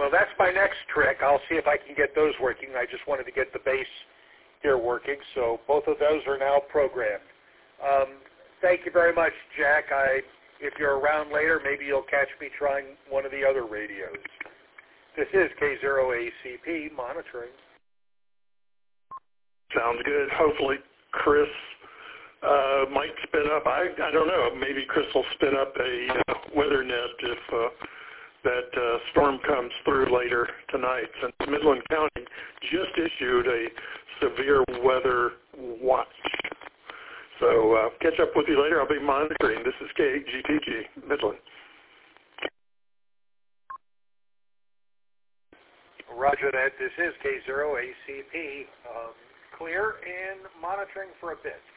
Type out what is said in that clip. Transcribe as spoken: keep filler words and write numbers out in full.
Well, that's my next trick. I'll see if I can get those working. I just wanted to get the base here working, so both of those are now programmed. Um, thank you very much, Jack. I, if you're around later, maybe you'll catch me trying one of the other radios. This is K zero A C P monitoring. Sounds good. Hopefully Chris uh, might spin up. I, I don't know. Maybe Chris will spin up a uh, weather net if uh, that uh, storm comes through later tonight, since Midland County just issued a severe weather watch. So uh, catch up with you later. I'll be monitoring. This is K G T G, Midland. Roger that. This is K zero A C P. Um, clear and monitoring for a bit.